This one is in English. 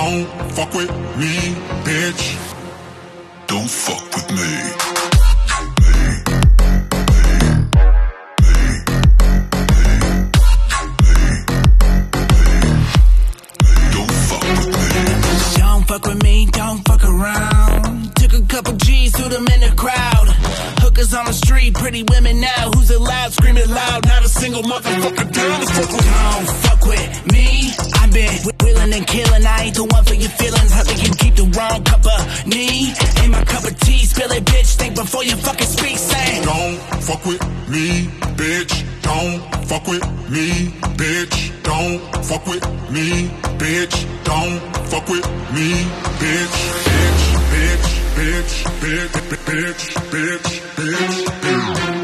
don't fuck with me, bitch. Don't fuck with me. Fuck with me, don't fuck around. Took a couple G's, threw them in the crowd. Hookers on the street, pretty women now. Who's allowed, screaming loud? Not a single motherfucker down to fuck with. Don't fuck with me. I've been willing and killing. I ain't the one for your feelings. I think you keep the wrong company. Ain't my cup of tea, spill it, bitch. Think before you fucking speak, say. Don't fuck with me, bitch. Don't fuck with me, bitch. Don't fuck with me, bitch. Don't fuck with me, bitch. Bitch, bitch, bitch, bitch, bitch, bitch, bitch, bitch.